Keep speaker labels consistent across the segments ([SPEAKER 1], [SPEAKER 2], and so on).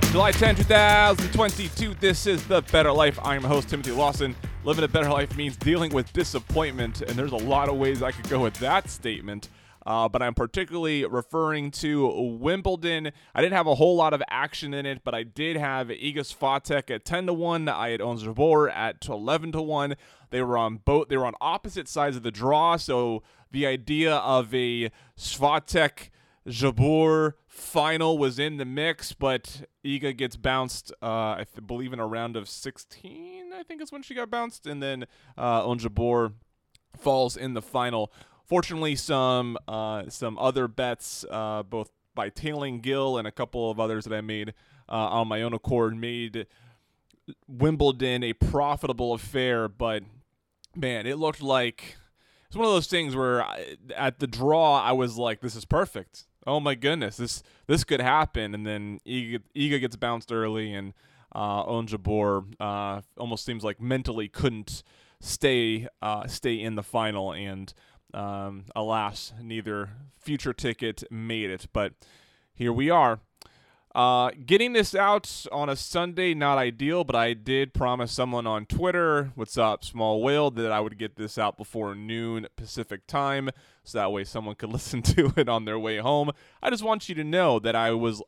[SPEAKER 1] July 10, 2022. This is The Better Life. I'm your host, Timothy Lawson. Living a better life means dealing with disappointment, and there's a lot of ways I could go with that statement. But I'm particularly referring to Wimbledon. I didn't have a whole lot of action in it, but I did have Iga Swiatek at 10-1. I had Ons Jabeur at 11-1. They were on opposite sides of the draw, so the idea of a Swiatek Jabeur final was in the mix, but Iga gets bounced, I believe, in a round of 16, I think is when she got bounced, and then Ons Jabeur falls in the final. Fortunately, some other bets, both by Tailing Gill and a couple of others that I made on my own accord, made Wimbledon a profitable affair, but man, it looked like it's one of those things where at the draw, I was like, this is perfect. Oh my goodness, this could happen. And then Iga gets bounced early, and Ons Jabeur almost seems like mentally couldn't stay in the final. And alas, neither future ticket made it. But here we are. Getting this out on a Sunday, not ideal, but I did promise someone on Twitter, what's up, Small Whale, that I would get this out before noon Pacific time, so that way someone could listen to it on their way home. I just want you to know that I was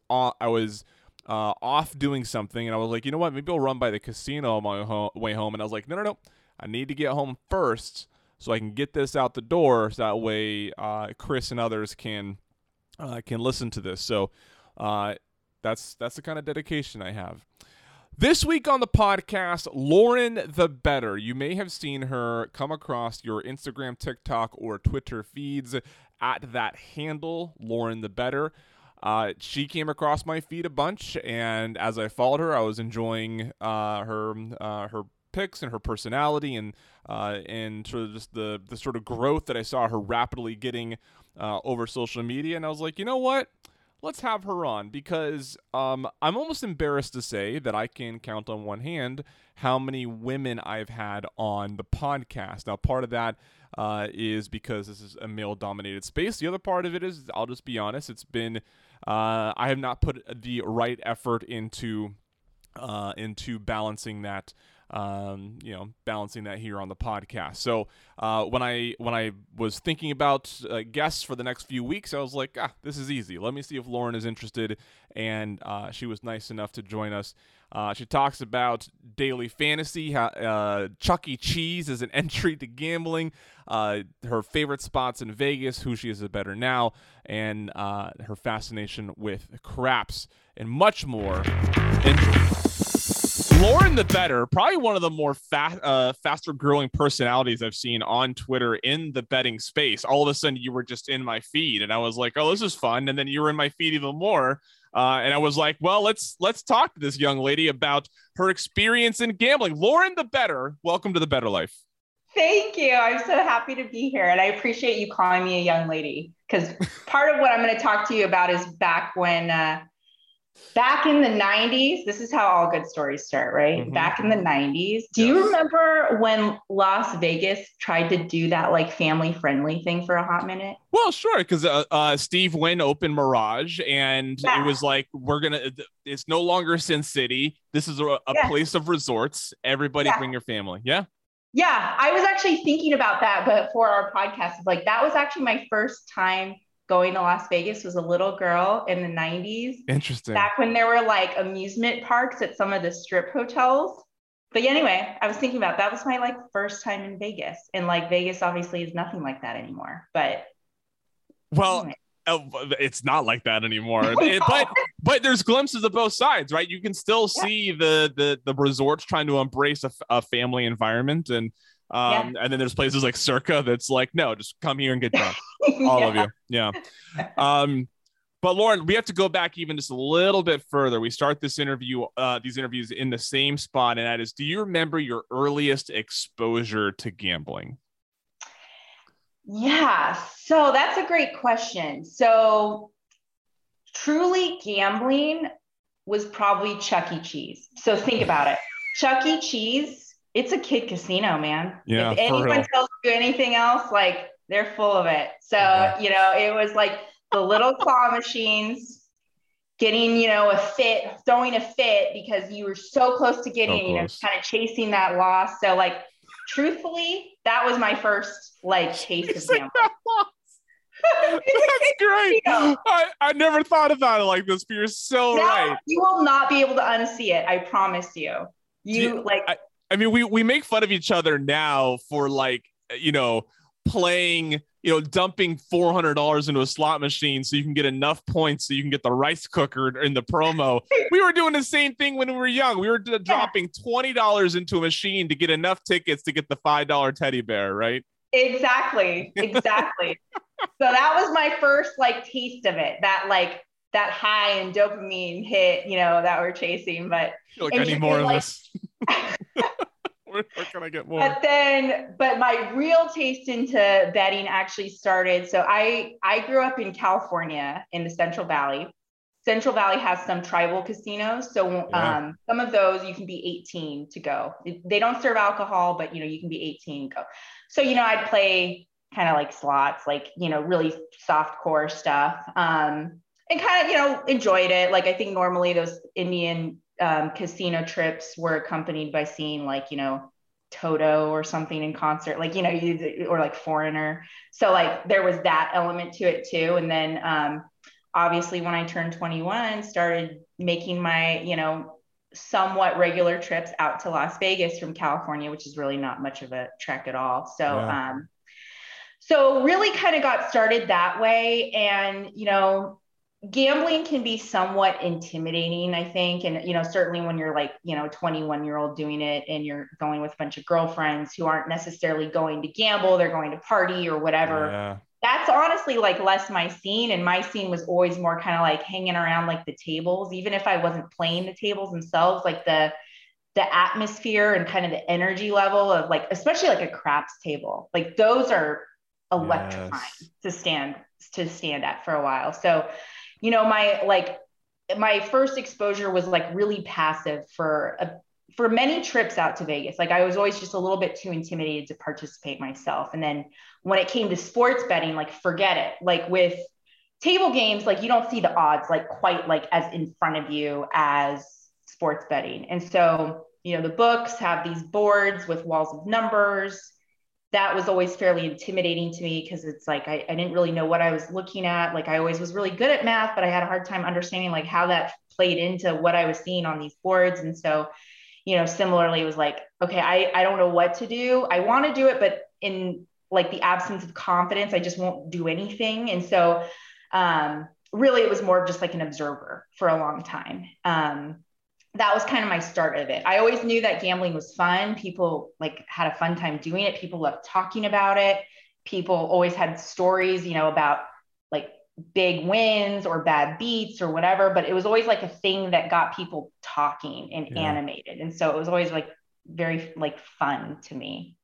[SPEAKER 1] off doing something, and I was like, you know what, maybe I'll run by the casino on my way home, and I was like, no, I need to get home first so I can get this out the door, so that way Chris and others can listen to this. So that's the kind of dedication I have. This week on the podcast, Lauren the Better. You may have seen her come across your Instagram, TikTok, or Twitter feeds at that handle, Lauren the Better. She came across my feed a bunch, and as I followed her, I was enjoying her pics and her personality, and sort of just the sort of growth that I saw her rapidly getting over social media. And I was like, you know what? Let's have her on, because I'm almost embarrassed to say that I can count on one hand how many women I've had on the podcast. Now, part of that is because this is a male-dominated space. The other part of it is, I'll just be honest, it's been I have not put the right effort into balancing that. Balancing that here on the podcast. So when I was thinking about guests for the next few weeks, I was like, this is easy. Let me see if Lauren is interested. And she was nice enough to join us. She talks about daily fantasy, Chuck E. Cheese as an entry to gambling, her favorite spots in Vegas, who she is a better now, and her fascination with craps, and much more. Lauren the Better, probably one of the more faster growing personalities I've seen on Twitter in the betting space. All of a sudden, you were just in my feed, and I was like, "Oh, this is fun!" And then you were in my feed even more, and I was like, "Well, let's talk to this young lady about her experience in gambling." Lauren the Better, welcome to the Better Life.
[SPEAKER 2] Thank you. I'm so happy to be here, and I appreciate you calling me a young lady, because part of what I'm going to talk to you about is back in the 90s, this is how all good stories start, right? Mm-hmm. Back in the 90s. Do you remember when Las Vegas tried to do that like family friendly thing for a hot minute?
[SPEAKER 1] Well, sure. Because Steve Wynn opened Mirage, and it was like, it's no longer Sin City. This is a place of resorts. Everybody bring your family. Yeah.
[SPEAKER 2] Yeah. I was actually thinking about that, but for our podcast, like that was actually my first time going to Las Vegas. Was a little girl in the 90s.
[SPEAKER 1] Interesting.
[SPEAKER 2] Back when there were like amusement parks at some of the strip hotels. But anyway, I was thinking about that was my like first time in Vegas. And like Vegas obviously is nothing like that anymore. But
[SPEAKER 1] anyway. It's not like that anymore. But there's glimpses of both sides, right? You can still see the resorts trying to embrace a family environment, and then there's places like Circa that's like, no, just come here and get drunk. All of you. Yeah. But Lauren, we have to go back even just a little bit further. We start these interviews in the same spot. And that is, do you remember your earliest exposure to gambling?
[SPEAKER 2] Yeah. So that's a great question. So truly gambling was probably Chuck E. Cheese. So think about it. Chuck E. Cheese, it's a kid casino, man.
[SPEAKER 1] Yeah,
[SPEAKER 2] if anyone tells you anything else, like they're full of it. So, it was like the little claw machines, getting, a fit, throwing a fit because you were so close to getting, kind of chasing that loss. So like, truthfully, that was my first like taste of gambling.
[SPEAKER 1] That's great. I never thought about it like this, but you're so right.
[SPEAKER 2] You will not be able to unsee it. I promise you.
[SPEAKER 1] I mean, we make fun of each other now for like, playing, dumping $400 into a slot machine so you can get enough points so you can get the rice cooker in the promo. We were doing the same thing when we were young. We were dropping $20 into a machine to get enough tickets to get the $5 teddy bear, right?
[SPEAKER 2] Exactly. So that was my first like taste of it, that high and dopamine hit, that we're chasing. But
[SPEAKER 1] I need more of this. Where can I get more?
[SPEAKER 2] But my real taste into betting actually started. So I grew up in California in the Central Valley. Central Valley has some tribal casinos. So some of those you can be 18 to go. They don't serve alcohol, but you can be 18 and go. So, I'd play kind of like slots, like, really soft core stuff. And kind of, enjoyed it. Like, I think normally those Indian casino trips were accompanied by seeing like, Toto or something in concert, like, or like Foreigner. So like there was that element to it too. And then obviously when I turned 21, started making my, somewhat regular trips out to Las Vegas from California, which is really not much of a trek at all. So, so really kind of got started that way. And, gambling can be somewhat intimidating, I think. And, certainly when you're like, 21-year-old doing it and you're going with a bunch of girlfriends who aren't necessarily going to gamble, they're going to party or whatever. Yeah. That's honestly like less my scene. And my scene was always more kind of like hanging around like the tables, even if I wasn't playing the tables themselves, like the atmosphere and kind of the energy level of like, especially like a craps table, like those are electrifying to stand at for a while. So, my first exposure was like really passive for many trips out to Vegas. Like I was always just a little bit too intimidated to participate myself. And then when it came to sports betting, like forget it. Like with table games, like you don't see the odds like quite like as in front of you as sports betting. And so, the books have these boards with walls of numbers. That was always fairly intimidating to me because it's like I didn't really know what I was looking at. Like I always was really good at math, but I had a hard time understanding like how that played into what I was seeing on these boards. And so, similarly, it was like, okay, I don't know what to do. I want to do it, but in like the absence of confidence, I just won't do anything. And so really it was more of just like an observer for a long time. That was kind of my start of it. I always knew that gambling was fun. People like had a fun time doing it. People loved talking about it. People always had stories, about like big wins or bad beats or whatever, but it was always like a thing that got people talking and animated. And so it was always like very like fun to me.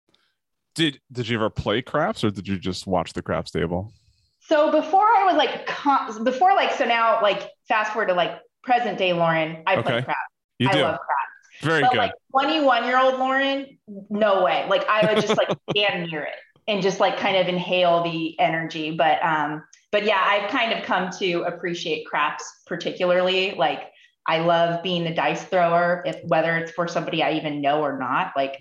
[SPEAKER 1] Did you ever play craps or did you just watch the craps table?
[SPEAKER 2] So before I was like, so now like fast forward to like present day Lauren, I play craps. I love craps.
[SPEAKER 1] Very good.
[SPEAKER 2] Like 21-year-old Lauren, no way. Like I would just like stand near it and just like kind of inhale the energy. But yeah, I've kind of come to appreciate craps particularly. Like I love being the dice thrower, whether it's for somebody I even know or not. Like,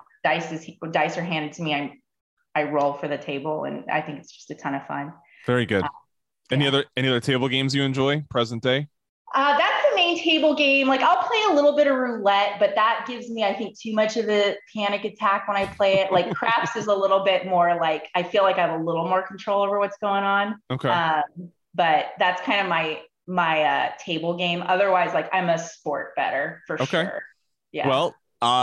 [SPEAKER 2] dice are handed to me. I roll for the table and I think it's just a ton of fun.
[SPEAKER 1] Very good. Any other table games you enjoy present day?
[SPEAKER 2] That's the main table game. Like I'll play a little bit of roulette, but that gives me, I think, too much of a panic attack when I play it. Like craps is a little bit more like, I feel like I have a little more control over what's going on.
[SPEAKER 1] Okay.
[SPEAKER 2] But that's kind of my table game. Otherwise, like I'm a sport bettor for sure. Yeah.
[SPEAKER 1] Well,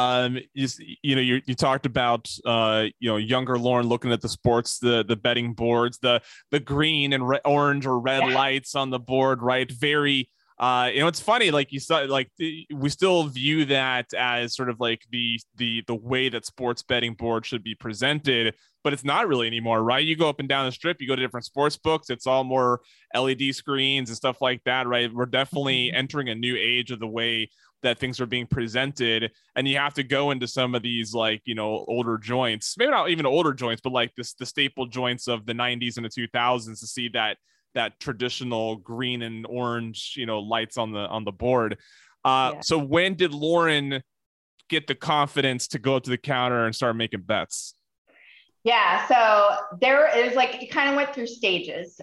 [SPEAKER 1] you talked about younger Lauren looking at the sports, the betting boards, the green and orange or red lights on the board, right? Very it's funny, like you saw, like we still view that as sort of like the way that sports betting board should be presented, but it's not really anymore, right? You go up and down the strip, you go to different sports books, it's all more LED screens and stuff like that, right? We're definitely entering a new age of the way that things are being presented, and you have to go into some of these like older joints, maybe not even older joints, but like the staple joints of the 90s and the 2000s to see that that traditional green and orange, lights on the board.
[SPEAKER 2] Yeah.
[SPEAKER 1] So when did Lauren get the confidence to go up to the counter and start making bets?
[SPEAKER 2] Yeah, so there is like, it kind of went through stages.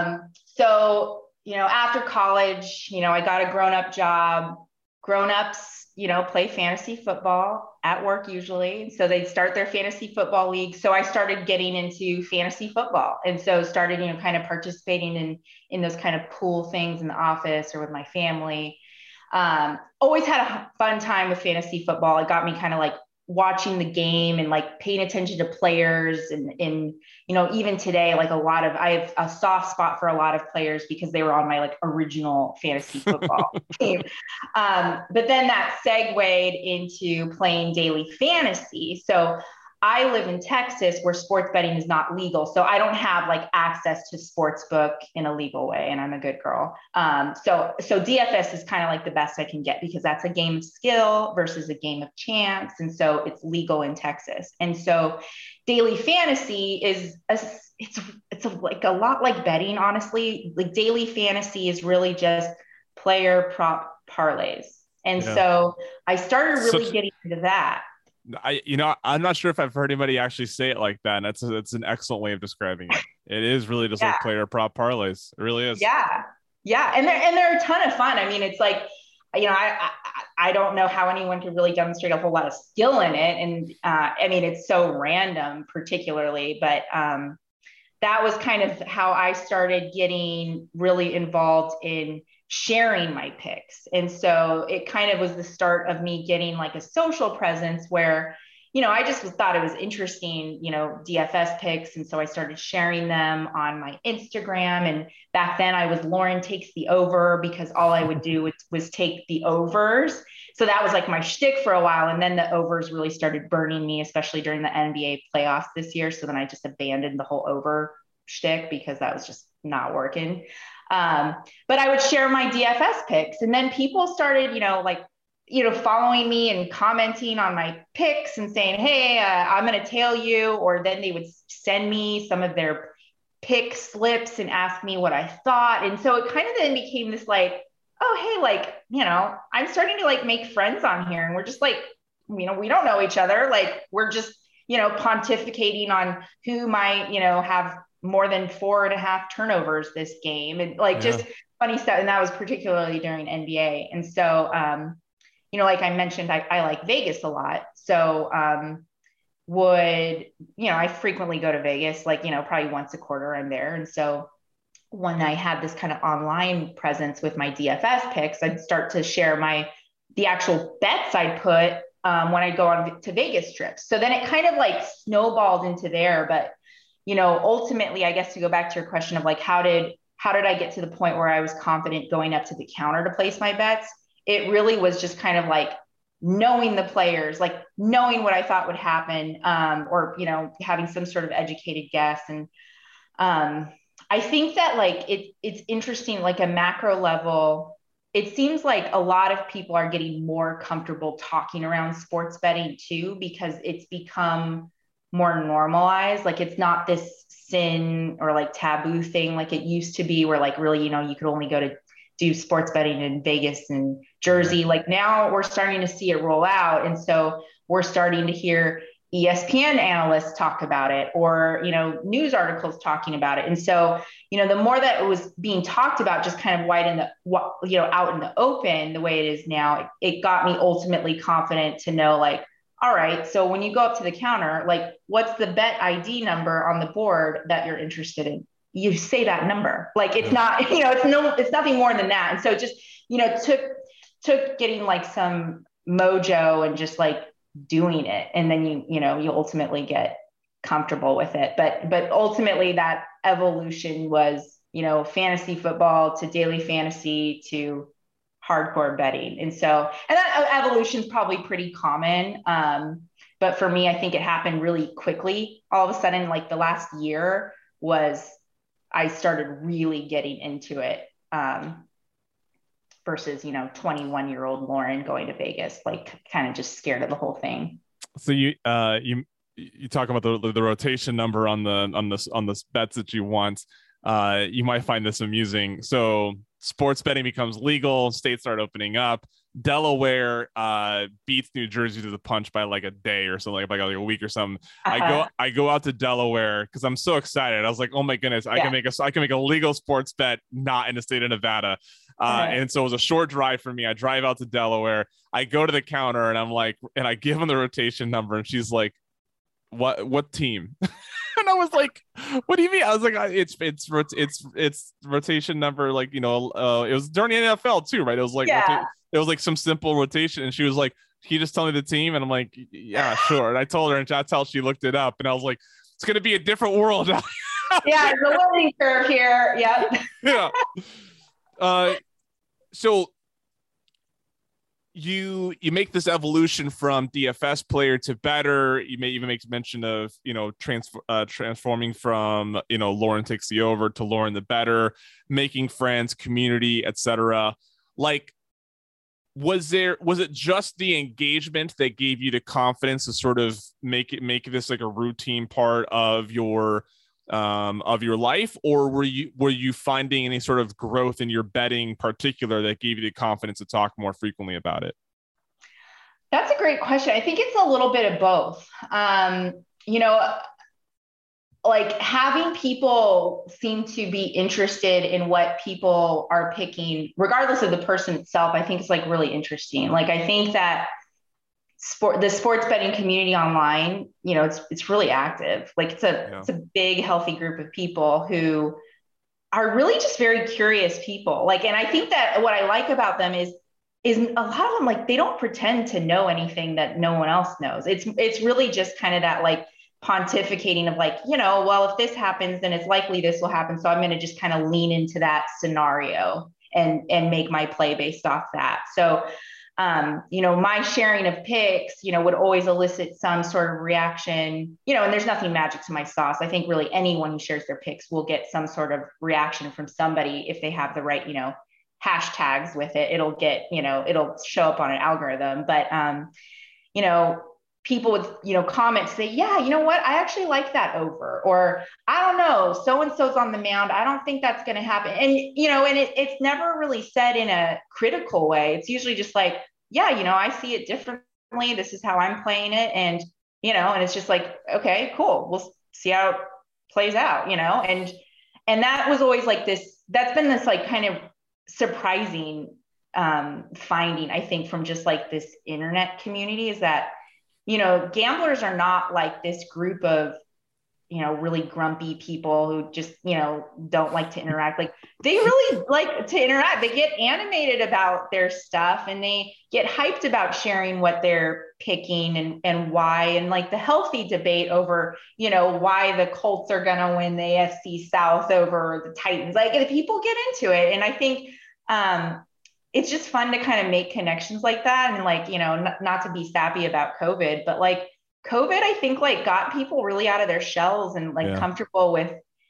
[SPEAKER 2] So, after college, I got a grown-up job. Grown-ups, play fantasy football at work usually. So they'd start their fantasy football league. So I started getting into fantasy football. And so started, kind of participating in those kind of pool things in the office or with my family. Always had a fun time with fantasy football. It got me kind of like watching the game and like paying attention to players and even today, like I have a soft spot for a lot of players because they were on my like original fantasy football team. But then that segued into playing daily fantasy. So I live in Texas where sports betting is not legal. So I don't have like access to sports book in a legal way. And I'm a good girl. So DFS is kind of like the best I can get because that's a game of skill versus a game of chance. And so it's legal in Texas. And so daily fantasy is like a lot like betting, honestly. Like daily fantasy is really just player prop parlays. And so I started really getting into that.
[SPEAKER 1] I'm not sure if I've heard anybody actually say it like that. And that's an excellent way of describing it. It is really just like player prop parlays. It really is.
[SPEAKER 2] Yeah. Yeah. And they're a ton of fun. I mean, it's like, I don't know how anyone could really demonstrate a whole lot of skill in it. And I mean, it's so random particularly, but that was kind of how I started getting really involved in sharing my picks. And so it kind of was the start of me getting like a social presence where, I just thought it was interesting, DFS picks. And so I started sharing them on my Instagram. And back then I was Lauren takes the over because all I would do was take the overs. So that was like my shtick for a while. And then the overs really started burning me, especially during the NBA playoffs this year. So then I just abandoned the whole over shtick because that was just not working. But I would share my DFS picks and then people started, following me and commenting on my picks and saying, hey, I'm going to tail you. Or then they would send me some of their pick slips and ask me what I thought. And so it kind of then became this like, oh, hey, like, I'm starting to like make friends on here. And we're just like, we don't know each other. Like we're just, pontificating on who might, have more than 4.5 turnovers this game and like just funny stuff. And that was particularly during NBA. And so, like I mentioned, I like Vegas a lot. So I frequently go to Vegas, like, probably once a quarter I'm there. And so when I had this kind of online presence with my DFS picks, I'd start to share the actual bets I'd put when I go on to Vegas trips. So then it kind of like snowballed into there. But ultimately, I guess to go back to your question of like, how did I get to the point where I was confident going up to the counter to place my bets? It really was just kind of like knowing the players, like knowing what I thought would happen, or, having some sort of educated guess. And I think that like, it's interesting, like a macro level, it seems like a lot of people are getting more comfortable talking around sports betting too, because it's become more normalized. Like it's not this sin or like taboo thing like it used to be where like really, you could only go to do sports betting in Vegas and Jersey. Like now we're starting to see it roll out. And so we're starting to hear ESPN analysts talk about it or, news articles talking about it. And so, the more that it was being talked about just kind of out in the open, the way it is now, it got me ultimately confident to know like, all right, so when you go up to the counter, like what's the bet ID number on the board that you're interested in? You say that number. Like it's not, it's nothing more than that. And so just, took getting like some mojo and just like doing it. And then you ultimately get comfortable with it. But ultimately that evolution was, fantasy football to daily fantasy to hardcore betting. And that evolution is probably pretty common. But for me, I think it happened really quickly. All of a sudden, like the last year I started really getting into it, versus, 21-year-old Lauren going to Vegas, like kind of just scared of the whole thing.
[SPEAKER 1] So you talk about the rotation number on the bets that you want. You might find this amusing. So sports betting becomes legal, states start opening up. Delaware beats New Jersey to the punch by like a day or something, like a week or something. I go out to Delaware because I'm so excited. I was like, oh my goodness, I can make a legal sports bet not in the state of Nevada. And so it was a short drive for me. I drive out to Delaware. I go to the counter and I'm like, and I give him the rotation number, and she's like, what team? And I was like, what do you mean? I was like, it's rotation number, like, it was during the NFL too, right? It was like it was like some simple rotation, and she was like, can you just tell me the team? And I'm like, yeah, sure. And I told her, and that's how she looked it up, and I was like, it's gonna be a different world.
[SPEAKER 2] Yeah, the learning curve here. Yep.
[SPEAKER 1] Yeah. So you make this evolution from DFS player to better. You may even make mention of transforming from Lauren takes the over to Lauren the better, making friends, community, etc. Like, was it just the engagement that gave you the confidence to sort of make this like a routine part of your life, or were you finding any sort of growth in your betting particular that gave you the confidence to talk more frequently about it?
[SPEAKER 2] That's a great question. I think it's a little bit of both. Like having people seem to be interested in what people are picking, regardless of the person itself, I think it's like really interesting. Like, I think that the sports betting community online, it's really active. Like it's a big, healthy group of people who are really just very curious people. Like, and I think that what I like about them is a lot of them, like, they don't pretend to know anything that no one else knows. It's really just kind of that like pontificating of like, well, if this happens, then it's likely this will happen. So I'm going to just kind of lean into that scenario and make my play based off that. So my sharing of picks, would always elicit some sort of reaction, and there's nothing magic to my sauce. I think really anyone who shares their picks will get some sort of reaction from somebody if they have the right, hashtags with it. It'll get, it'll show up on an algorithm. But, people would, comment, say, yeah, you know what? I actually like that over, or I don't know, so-and-so's on the mound. I don't think that's going to happen. And, and it's never really said in a critical way. It's usually just like, yeah, I see it differently. This is how I'm playing it. And, and it's just like, okay, cool. We'll see how it plays out, and that was always like that's been this like kind of surprising finding, I think, from just like this internet community, is that gamblers are not like this group of, really grumpy people who just, don't like to interact. Like, they really like to interact. They get animated about their stuff, and they get hyped about sharing what they're picking and why, and like the healthy debate over, why the Colts are going to win the AFC South over the Titans. Like, the people get into it. And I think, it's just fun to kind of make connections like that. And like, not to be sappy about COVID, but like COVID, I think, like, got people really out of their shells and like comfortable with,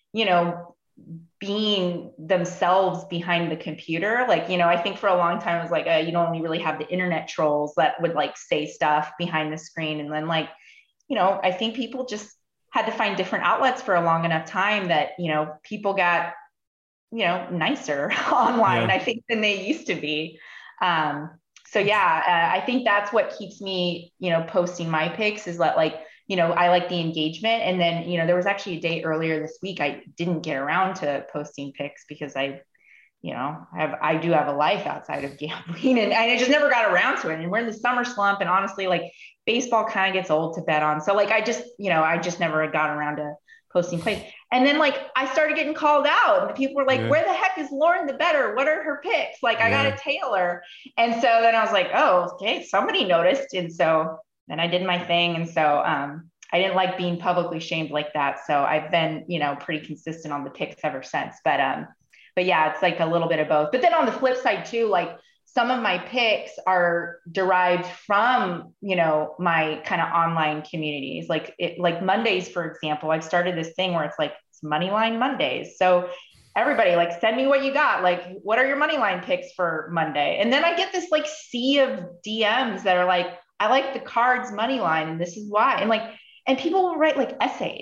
[SPEAKER 2] being themselves behind the computer. Like, I think for a long time it was like, you don't only really have the internet trolls that would like say stuff behind the screen. And then like, I think people just had to find different outlets for a long enough time that, people got, nicer online, I think, than they used to be. So yeah, I think that's what keeps me, posting my picks, is that like, I like the engagement. And then, there was actually a day earlier this week, I didn't get around to posting picks because I do have a life outside of gambling, and I just never got around to it. And we're in the summer slump, and honestly, like, baseball kind of gets old to bet on. So like, I just never got around to posting plays. And then like, I started getting called out, and the people were like, where the heck is Lauren the better? What are her picks? Like, I got to tail her. And so then I was like, oh, okay, somebody noticed. And so then I did my thing. And so I didn't like being publicly shamed like that. So I've been, pretty consistent on the picks ever since. But yeah, it's like a little bit of both. But then on the flip side too, like, some of my picks are derived from, my kind of online communities. Like Mondays, for example, I've started this thing where it's like, it's Moneyline Mondays. So everybody, like, send me what you got. Like, what are your Moneyline picks for Monday? And then I get this like sea of DMs that are like, I like the Cards Moneyline, and this is why. And like, and people will write like essays,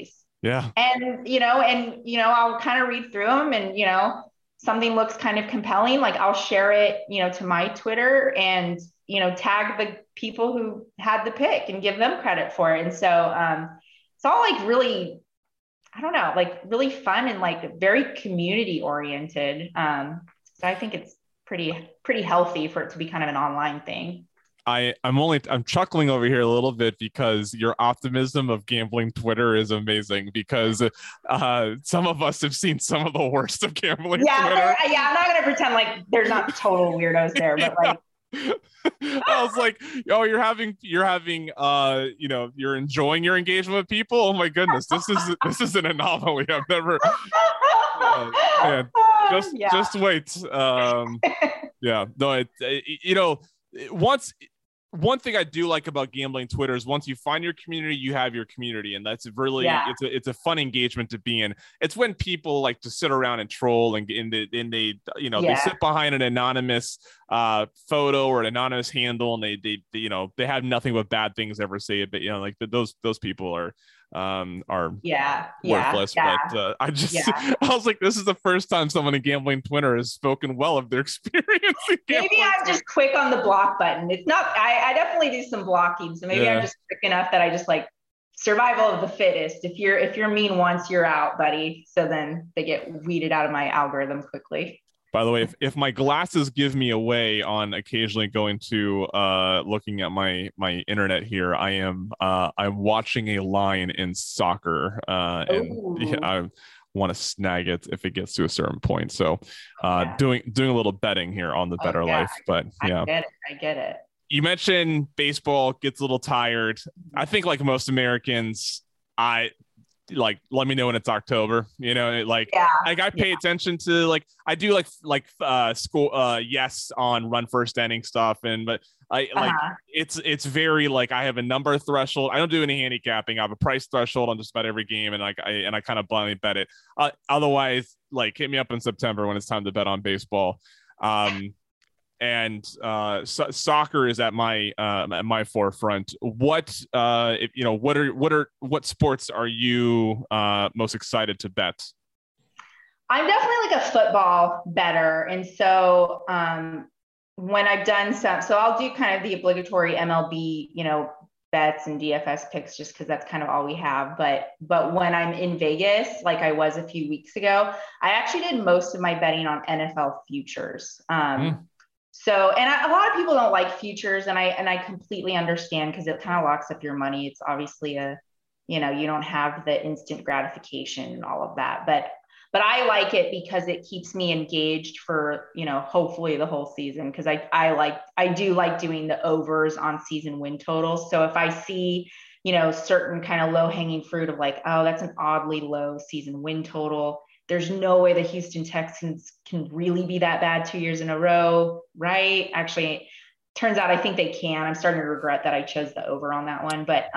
[SPEAKER 1] Yeah.
[SPEAKER 2] And, I'll kind of read through them, and, something looks kind of compelling. Like I'll share it, to my Twitter, and, tag the people who had the pick and give them credit for it. And so it's all like really, I don't know, like really fun and like very community oriented. So I think it's pretty healthy for it to be kind of an online thing.
[SPEAKER 1] I'm chuckling over here a little bit because your optimism of gambling Twitter is amazing, because some of us have seen some of the worst of gambling Twitter.
[SPEAKER 2] Yeah, I'm not gonna pretend like there's not total weirdos there, but like
[SPEAKER 1] I was like, oh, you're enjoying your engagement with people. Oh my goodness, this is an anomaly. I've never. Man, just wait. Yeah, no, once. One thing I do like about gambling Twitter is once you find your community, you have your community, and that's really it's a fun engagement to be in. It's when people like to sit around and troll and they sit behind an anonymous photo or an anonymous handle, and they have nothing but bad things ever say. But those people are worthless. But I was like, this is the first time someone in gambling Twitter has spoken well of their experience.
[SPEAKER 2] Maybe I'm just quick on the block button. It's not, I definitely do some blocking. So maybe I'm just quick enough that I just like survival of the fittest. If you're mean once, you're out, buddy. So then they get weeded out of my algorithm quickly.
[SPEAKER 1] By the way, if my glasses give me away on occasionally going to looking at my internet here, I'm watching a line in soccer, and I want to snag it if it gets to a certain point. So doing a little betting here on the Better Life. But yeah,
[SPEAKER 2] I get it.
[SPEAKER 1] You mentioned baseball gets a little tired. I think like most Americans, let me know when it's October, I pay attention to I do school yes on run first inning stuff, but it's very I have a number threshold. I don't do any handicapping. I have a price threshold on just about every game, and I kind of blindly bet it. Otherwise, hit me up in September when it's time to bet on baseball. And soccer is at my forefront. What sports are you most excited to bet?
[SPEAKER 2] I'm definitely a football bettor, and so when I've done so I'll do kind of the obligatory MLB bets and DFS picks, just because that's kind of all we have. But when I'm in Vegas, like I was a few weeks ago, I actually did most of my betting on NFL futures. So, and a lot of people don't like futures, and I completely understand, because it kind of locks up your money. It's obviously you don't have the instant gratification and all of that, but I like it because it keeps me engaged for, hopefully the whole season. Cause I do like doing the overs on season win totals. So if I see, certain kind of low hanging fruit of oh, that's an oddly low season win total, there's no way the Houston Texans can really be that bad 2 years in a row, right? Actually, turns out I think they can. I'm starting to regret that I chose the over on that one, but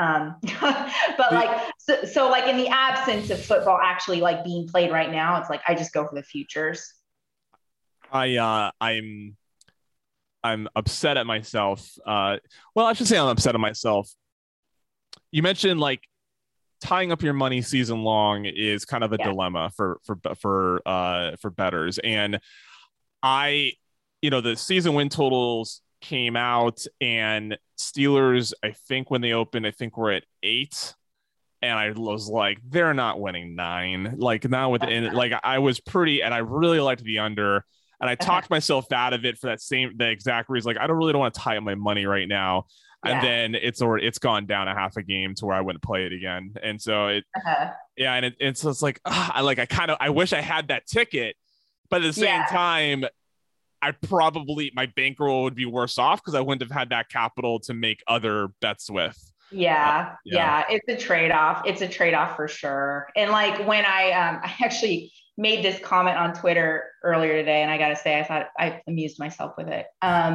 [SPEAKER 2] so in the absence of football actually being played right now, it's I just go for the futures.
[SPEAKER 1] I'm upset at myself. Well, I should say I'm upset at myself. You mentioned tying up your money season long is kind of a dilemma for bettors. And the season win totals came out, and Steelers, I think when they opened, I think we're at 8. And I was like, they're not winning 9. Now within, I was pretty, and I really liked the under. And I talked myself out of it for the exact reason. I don't want to tie up my money right now. And then it's gone down a half a game to where I wouldn't play it again. And so it's I wish I had that ticket, but at the same time, my bankroll would be worse off because I wouldn't have had that capital to make other bets with.
[SPEAKER 2] Yeah. It's a trade-off. It's a trade-off for sure. And when I actually made this comment on Twitter earlier today, and I got to say, I thought I amused myself with it.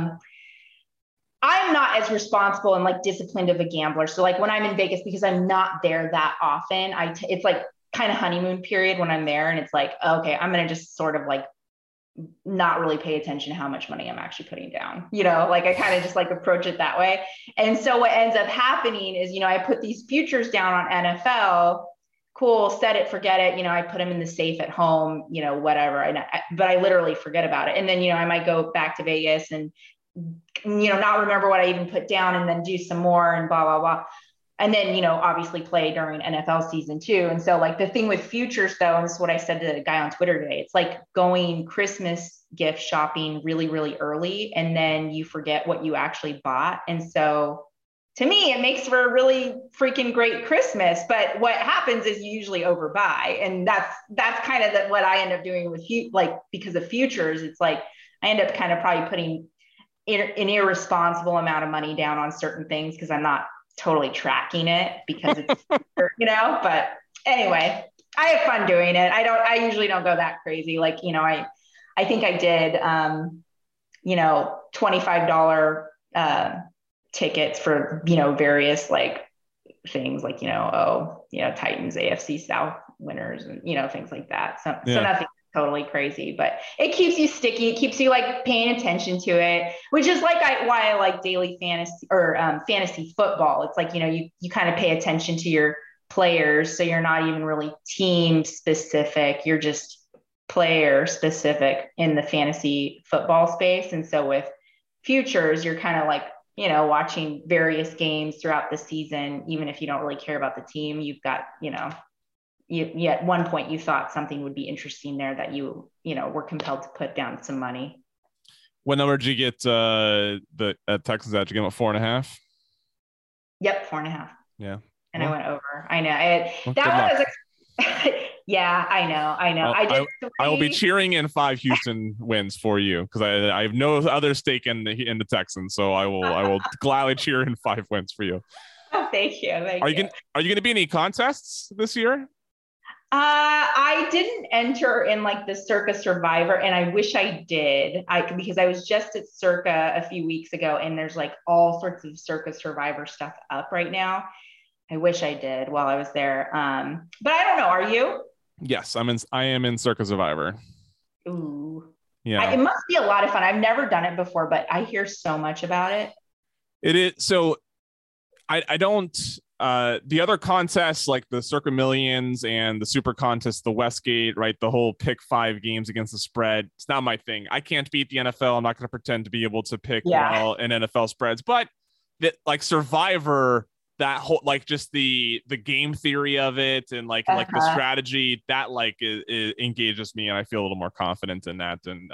[SPEAKER 2] I'm not as responsible and disciplined of a gambler. So when I'm in Vegas, because I'm not there that often, it's kind of honeymoon period when I'm there. And it's okay, I'm going to just sort of not really pay attention to how much money I'm actually putting down. I kind of just approach it that way. And so what ends up happening is, I put these futures down on NFL. Of cool, set it, forget it. I put them in the safe at home, whatever. But I literally forget about it. And then, I might go back to Vegas and, not remember what I even put down and then do some more and blah, blah, blah. And then, obviously play during NFL season too. And so like the thing with futures though, and this is what I said to the guy on Twitter today, it's like going Christmas gift shopping really, really early. And then you forget what you actually bought. And so to me, it makes for a really freaking great Christmas. But what happens is you usually overbuy. And that's kind of what I end up doing with because of futures, it's like, I end up kind of probably putting an irresponsible amount of money down on certain things because I'm not totally tracking it because it's, but anyway, I have fun doing it. I usually don't go that crazy. Like, I think I did, $25 tickets for, various like things like, Titans, AFC South winners and, things like that. So nothing totally crazy, but it keeps you sticky. It keeps you like paying attention to it, which is like why I like daily fantasy or fantasy football. It's like, you kind of pay attention to your players. So you're not even really team specific. You're just player specific in the fantasy football space. And so with futures, you're kind of like, watching various games throughout the season, even if you don't really care about the team, you've got, you at one point you thought something would be interesting there that you were compelled to put down some money.
[SPEAKER 1] What number did you get the Texans at? Did you get them at 4.5?
[SPEAKER 2] Yep, 4.5.
[SPEAKER 1] Yeah.
[SPEAKER 2] And I went over. I know. That was yeah, I know.
[SPEAKER 1] I will be cheering in 5 Houston wins for you because I have no other stake in the Texans, so I will gladly cheer in 5 wins for you.
[SPEAKER 2] Oh, thank you.
[SPEAKER 1] Are you going to be in any contests this year?
[SPEAKER 2] I didn't enter in like the Circa Survivor, and I wish I did. Because I was just at Circa a few weeks ago, and there's like all sorts of Circa Survivor stuff up right now. I wish I did while I was there. But I don't know. Are you?
[SPEAKER 1] Yes, I am in Circa Survivor.
[SPEAKER 2] Ooh.
[SPEAKER 1] Yeah.
[SPEAKER 2] It must be a lot of fun. I've never done it before, but I hear so much about it.
[SPEAKER 1] It is. So I don't, the other contests like the Circa Millions and the Super Contest, the Westgate, right? The whole pick 5 games against the spread. It's not my thing. I can't beat the NFL. I'm not going to pretend to be able to pick well in NFL spreads, but that like Survivor, that whole like just the game theory of it and like the strategy that like it engages me and I feel a little more confident in that. And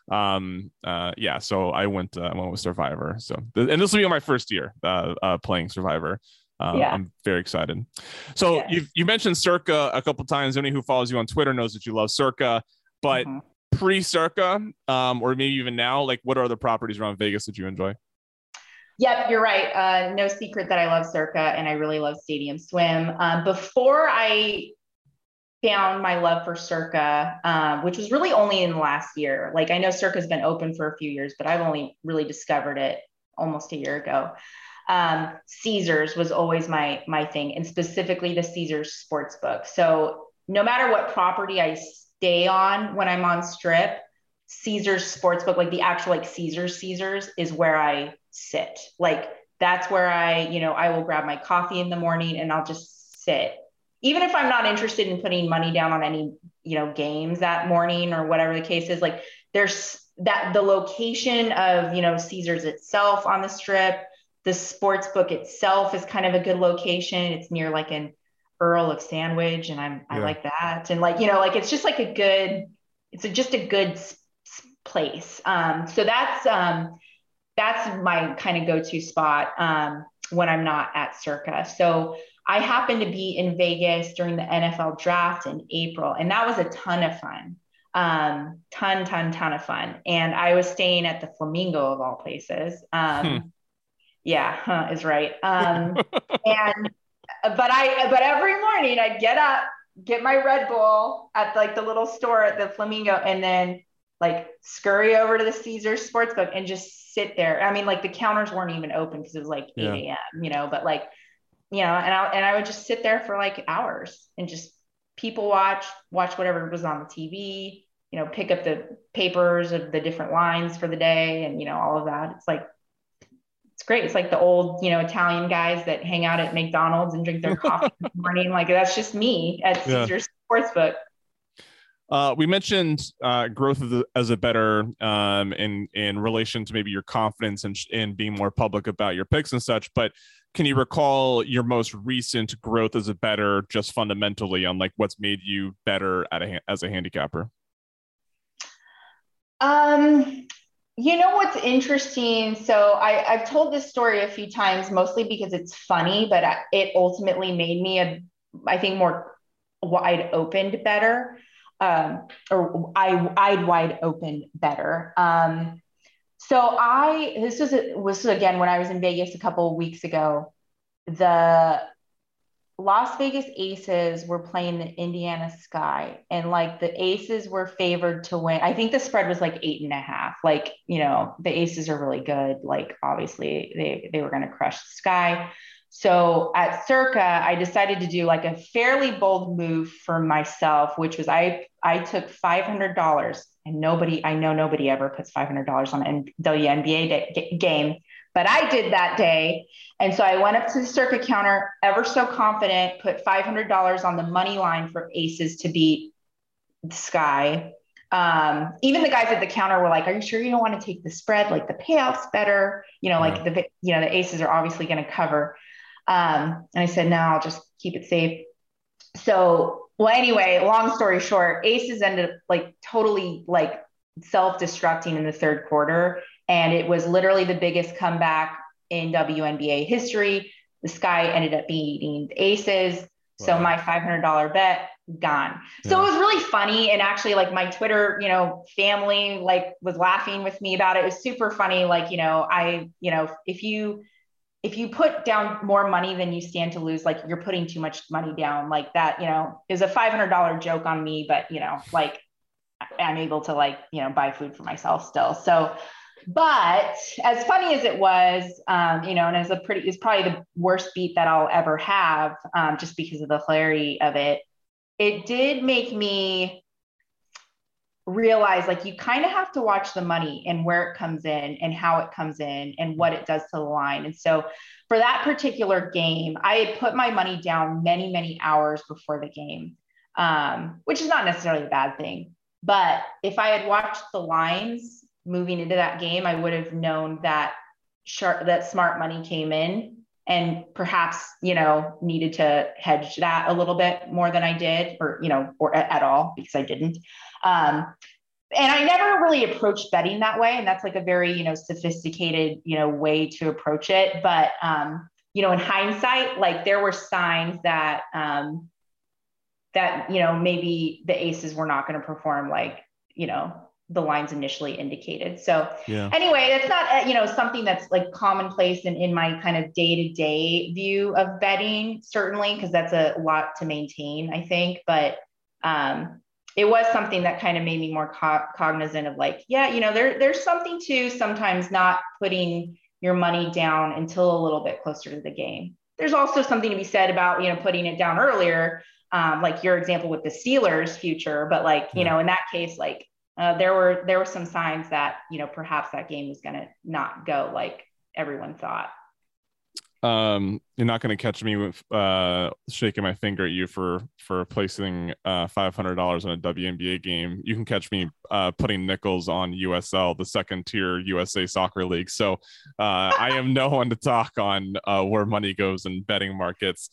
[SPEAKER 1] so I went with Survivor. So and this will be my first year playing Survivor. I'm very excited. So you mentioned Circa a couple times. Anyone who follows you on Twitter knows that you love Circa, but pre-Circa or maybe even now, like what are the properties around Vegas that you enjoy?
[SPEAKER 2] Yep, you're right. No secret that I love Circa and I really love Stadium Swim. Before I found my love for Circa, which was really only in the last year. Like I know Circa's been open for a few years, but I've only really discovered it almost a year ago. Caesars was always my thing, and specifically the Caesars Sportsbook. So no matter what property I stay on when I'm on Strip, Caesars Sportsbook, like the actual like Caesars is where I sit. Like that's where I will grab my coffee in the morning and I'll just sit. Even if I'm not interested in putting money down on any, games that morning or whatever the case is, like there's that the location of, Caesars itself on the Strip, the sports book itself is kind of a good location. It's near like an Earl of Sandwich and I like that. And like, like it's just like just a good place. So that's my kind of go-to spot when I'm not at Circa. So I happened to be in Vegas during the NFL draft in April, and that was a ton of fun. Ton of fun. And I was staying at the Flamingo of all places. Is right. But every morning I'd get up, get my Red Bull at like the little store at the Flamingo, and then like scurry over to the Caesars Sportsbook and just sit there. I mean, like the counters weren't even open because it was like 8 a.m., but like, and I would just sit there for like hours and just people watch whatever was on the TV, pick up the papers of the different lines for the day and, all of that. It's It's great. It's like the old, Italian guys that hang out at McDonald's and drink their coffee in the morning. Like that's just me at
[SPEAKER 1] Yeah.
[SPEAKER 2] Caesars Sportsbook.
[SPEAKER 1] We mentioned growth as a better in relation to maybe your confidence in being more public about your picks and such. But can you recall your most recent growth as a better, just fundamentally on like what's made you better as a handicapper?
[SPEAKER 2] What's interesting? So I've told this story a few times, mostly because it's funny, but it ultimately made me I think, more wide opened better. I'd wide open better. This was again when I was in Vegas a couple of weeks ago. The Las Vegas Aces were playing the Indiana Sky, and like the Aces were favored to win. I think the spread was like 8.5. Like, the Aces are really good. Like, obviously, they were going to crush the Sky. So at Circa, I decided to do like a fairly bold move for myself, which was I took $500, and I know nobody ever puts $500 on a WNBA game, but I did that day. And so I went up to the Circa counter, ever so confident, put $500 on the money line for Aces to beat the Sky. Even the guys at the counter were like, "Are you sure you don't want to take the spread? Like the payoff's better. Like the Aces are obviously going to cover." And I said, "No, I'll just keep it safe." So, well, anyway, long story short, Aces ended up like totally like self-destructing in the third quarter. And it was literally the biggest comeback in WNBA history. The Sky ended up beating the Aces. Wow. So my $500 bet gone. So it was really funny. And actually like my Twitter, family like was laughing with me about it. It was super funny. Like, if you put down more money than you stand to lose, like you're putting too much money down like that, is a $500 joke on me, but like I'm able to like, buy food for myself still. So, but as funny as it was, and it's probably the worst beat that I'll ever have, just because of the hilarity of it. It did make me realize like you kind of have to watch the money and where it comes in and how it comes in and what it does to the line. And so for that particular game, I had put my money down many, many hours before the game, which is not necessarily a bad thing. But if I had watched the lines moving into that game, I would have known that that smart money came in and perhaps, needed to hedge that a little bit more than I did, or at all, because I didn't. And I never really approached betting that way. And that's like a very, sophisticated, way to approach it. But, in hindsight, like there were signs that, maybe the Aces were not going to perform like, the lines initially indicated. So anyway, that's not, something that's like commonplace in my kind of day-to-day view of betting, certainly, because that's a lot to maintain, I think. But it was something that kind of made me more cognizant of like, there's something to sometimes not putting your money down until a little bit closer to the game. There's also something to be said about, putting it down earlier, like your example with the Steelers future. But like, in that case, like, there were some signs that, perhaps that game was going to not go like everyone thought.
[SPEAKER 1] You're not going to catch me with shaking my finger at you for placing $500 on a WNBA game. You can catch me putting nickels on USL, the second tier USA soccer league. So I am no one to talk on where money goes in betting markets.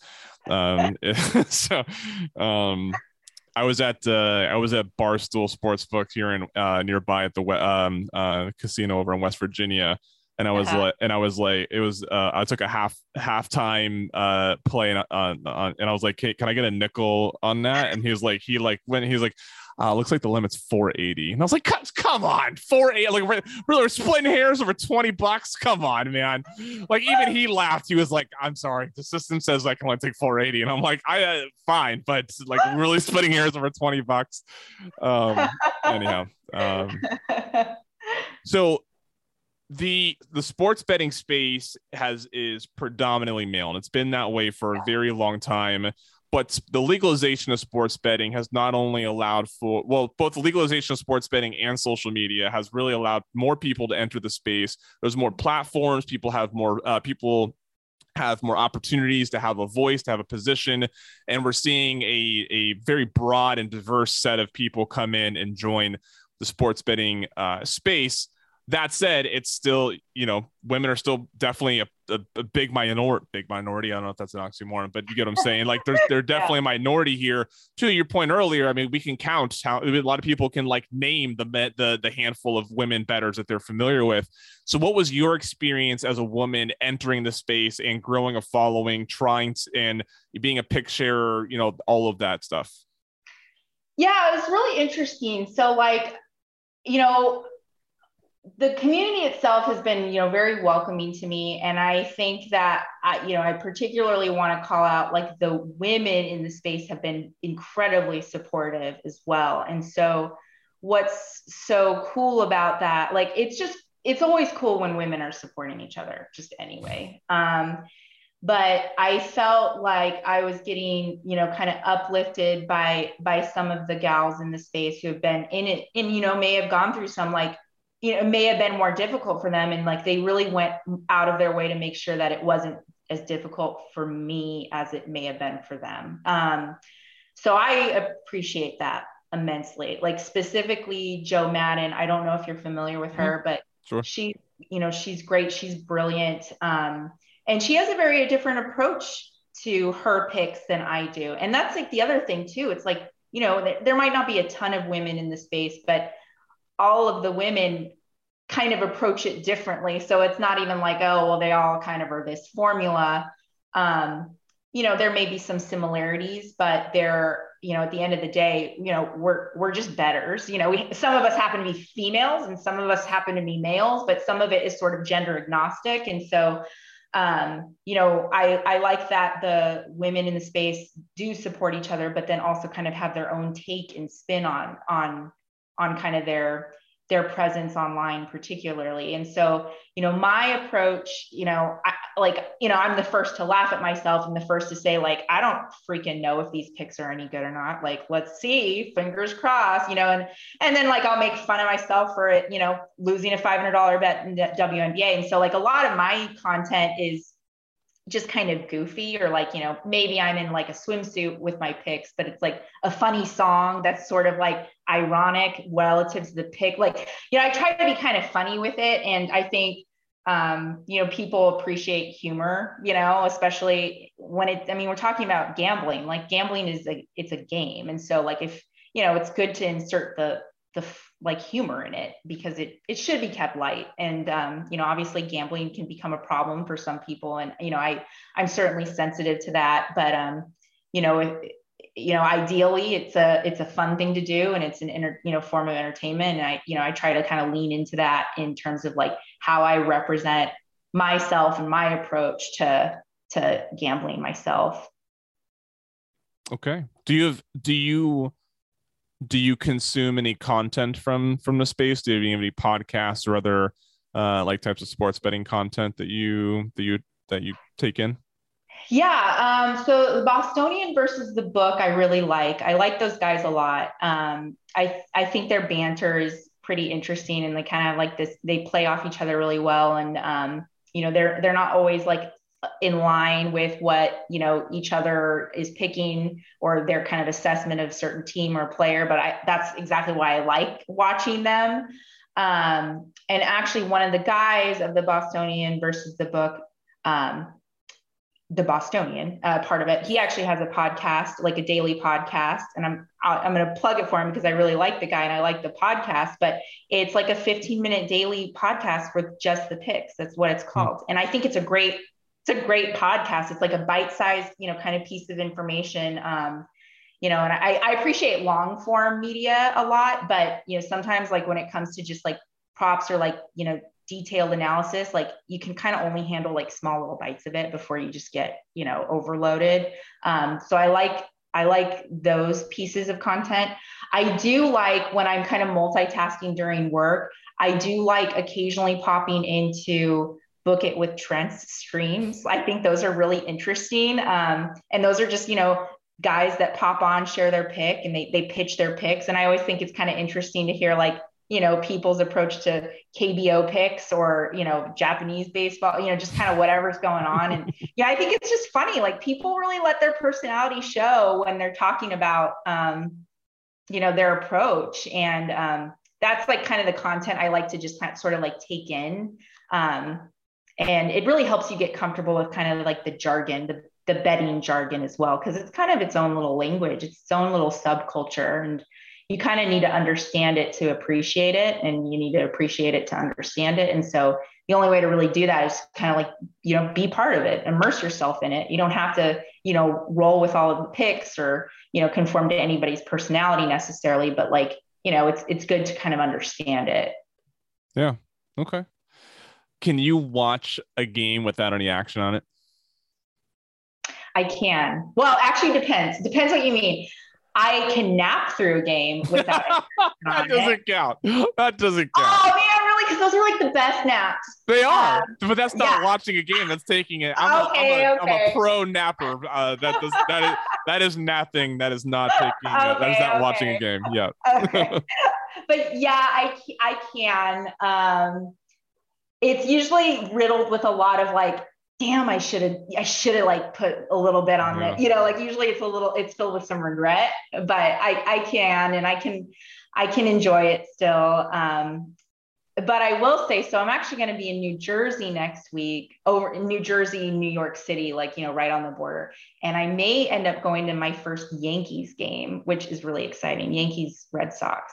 [SPEAKER 1] I was at Barstool Sportsbook here in nearby at the casino over in West Virginia, and I was like, I took a halftime play and I was like, hey, can I get a nickel on that? And he's like, looks like the limit's 480, and I was like, come on, 480, like we're splitting hairs over $20. Come on, man. Like even he laughed. He was like, I'm sorry, the system says I can only take 480, and I'm like, fine, but like really splitting hairs over $20. Anyhow, so the sports betting space is predominantly male, and it's been that way for a very long time. But the legalization of sports betting has not only allowed for, well, both the legalization of sports betting and social media has really allowed more people to enter the space. There's more platforms. People have more opportunities to have a voice, to have a position. And we're seeing a very broad and diverse set of people come in and join the sports betting space. That said, it's still, women are still definitely a big minority. I don't know if that's an oxymoron, but you get what I'm saying. Like they're definitely a minority here. To your point earlier, I mean, we can count how a lot of people can like name the handful of women bettors that they're familiar with. So what was your experience as a woman entering the space and growing a following, and being a pick sharer, all of that stuff?
[SPEAKER 2] Yeah, it was really interesting. So like, the community itself has been, very welcoming to me. And I think that, I particularly want to call out like the women in the space have been incredibly supportive as well. And so what's so cool about that, like, it's always cool when women are supporting each other, just anyway. But I felt like I was getting, kind of uplifted by some of the gals in the space who have been in it and, may have gone through some like, it may have been more difficult for them. And like, they really went out of their way to make sure that it wasn't as difficult for me as it may have been for them. So I appreciate that immensely. Like specifically Joe Madden. I don't know if you're familiar with her, but
[SPEAKER 1] sure.
[SPEAKER 2] She's great. She's brilliant. And she has a very different approach to her picks than I do. And that's like the other thing too. It's like, there might not be a ton of women in the space, but all of the women kind of approach it differently. So it's not even like, oh, well, they all kind of are this formula. There may be some similarities, but they're, at the end of the day, we're just betters. Some of us happen to be females and some of us happen to be males, but some of it is sort of gender agnostic. And so, I like that the women in the space do support each other, but then also kind of have their own take and spin on kind of their presence online particularly. And so, my approach, I'm the first to laugh at myself and the first to say, like, I don't freaking know if these picks are any good or not. Like, let's see, fingers crossed, and then like, I'll make fun of myself for it, losing a $500 bet in the WNBA. And so like a lot of my content is just kind of goofy, or like, maybe I'm in like a swimsuit with my picks, but it's like a funny song that's sort of like ironic relative to the pick. Like, I try to be kind of funny with it. And I think, people appreciate humor, especially when we're talking about gambling. Like gambling it's a game. And so like, if, it's good to insert the like humor in it because it should be kept light. And, obviously gambling can become a problem for some people. And, I'm certainly sensitive to that, but, ideally it's a fun thing to do and it's an form of entertainment. And I try to kind of lean into that in terms of like how I represent myself and my approach to gambling myself.
[SPEAKER 1] Okay. Do you consume any content from the space? Do you have any podcasts or other like types of sports betting content that you take in?
[SPEAKER 2] Yeah. So the Bostonian versus the Book, I really like. I like those guys a lot. I think their banter is pretty interesting and they kind of like this, they play off each other really well. And, they're not always like in line with what, each other is picking or their kind of assessment of certain team or player. But that's exactly why I like watching them. And actually one of the guys of the Bostonian versus the Book, the Bostonian part of it, he actually has a podcast, like a daily podcast. And I'm going to plug it for him because I really like the guy and I like the podcast, but it's like a 15-minute daily podcast for just the picks. That's what it's called. And I think it's a great podcast. It's like a bite-sized, kind of piece of information. And I appreciate long form media a lot, but, sometimes like when it comes to just like props or like, detailed analysis, like you can kind of only handle like small little bites of it before you just get, overloaded. So I like those pieces of content. I do like when I'm kind of multitasking during work, I do like occasionally popping into Book It with Trent's streams. I think those are really interesting. And those are just, guys that pop on, share their pick, and they pitch their picks. And I always think it's kind of interesting to hear like, people's approach to KBO picks or, Japanese baseball, just kind of whatever's going on. And yeah, I think it's just funny. Like people really let their personality show when they're talking about, their approach. And that's like kind of the content I like to just kind of sort of like take in. And it really helps you get comfortable with kind of like the jargon, the betting jargon as well, because it's kind of its own little language, it's its own little subculture. And you kind of need to understand it to appreciate it, and you need to appreciate it to understand it. And so the only way to really do that is kind of like, be part of it, immerse yourself in it. You don't have to, roll with all of the picks or, conform to anybody's personality necessarily, but like, it's good to kind of understand it.
[SPEAKER 1] Yeah. Okay. Can you watch a game without any action on it?
[SPEAKER 2] I can. Well, actually depends. Depends what you mean. I can nap through a game without
[SPEAKER 1] that doesn't count. That doesn't count.
[SPEAKER 2] Oh man, really? Because those are like the best naps.
[SPEAKER 1] They are, but that's not watching a game. That's taking it. I'm a pro napper. That is napping. That is not taking. That is not watching a game. Yeah.
[SPEAKER 2] Okay. But yeah, I can. It's usually riddled with a lot of like, damn, I should have like put a little bit on it. Like usually it's filled with some regret, but I can, and I can enjoy it still. But I will say, so I'm actually going to be in New Jersey next week, over in New Jersey, New York City, like, right on the border. And I may end up going to my first Yankees game, which is really exciting. Yankees, Red Sox.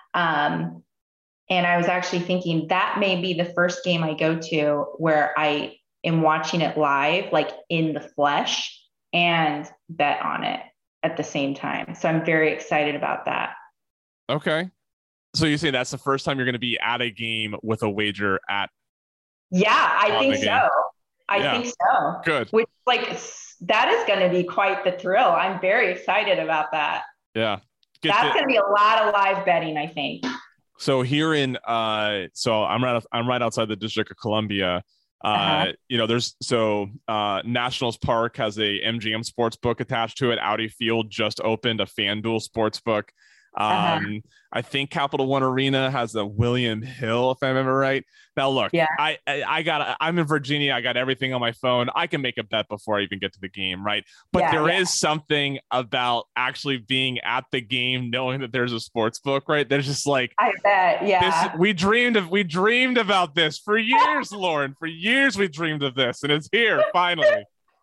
[SPEAKER 2] And I was actually thinking that may be the first game I go to where I am watching it live, like in the flesh, and bet on it at the same time. So I'm very excited about that.
[SPEAKER 1] Okay. So you say that's the first time you're going to be at a game with a wager at?
[SPEAKER 2] Yeah, I think so. I think so.
[SPEAKER 1] Good.
[SPEAKER 2] Which that is going to be quite the thrill. I'm very excited about that.
[SPEAKER 1] Yeah.
[SPEAKER 2] That's going to be a lot of live betting, I think.
[SPEAKER 1] So here in so I'm right outside the District of Columbia. There's Nationals Park has a MGM sports book attached to it. Audi Field just opened a FanDuel sports book. I think Capital One Arena has a William Hill, if I remember right. Now look, I'm in Virginia. I got everything on my phone. I can make a bet before I even get to the game, right? But there is something about actually being at the game, knowing that there's a sports book, right? There's just like,
[SPEAKER 2] I bet,
[SPEAKER 1] we dreamed about this for years, Lauren. For years we dreamed of this, and it's here finally.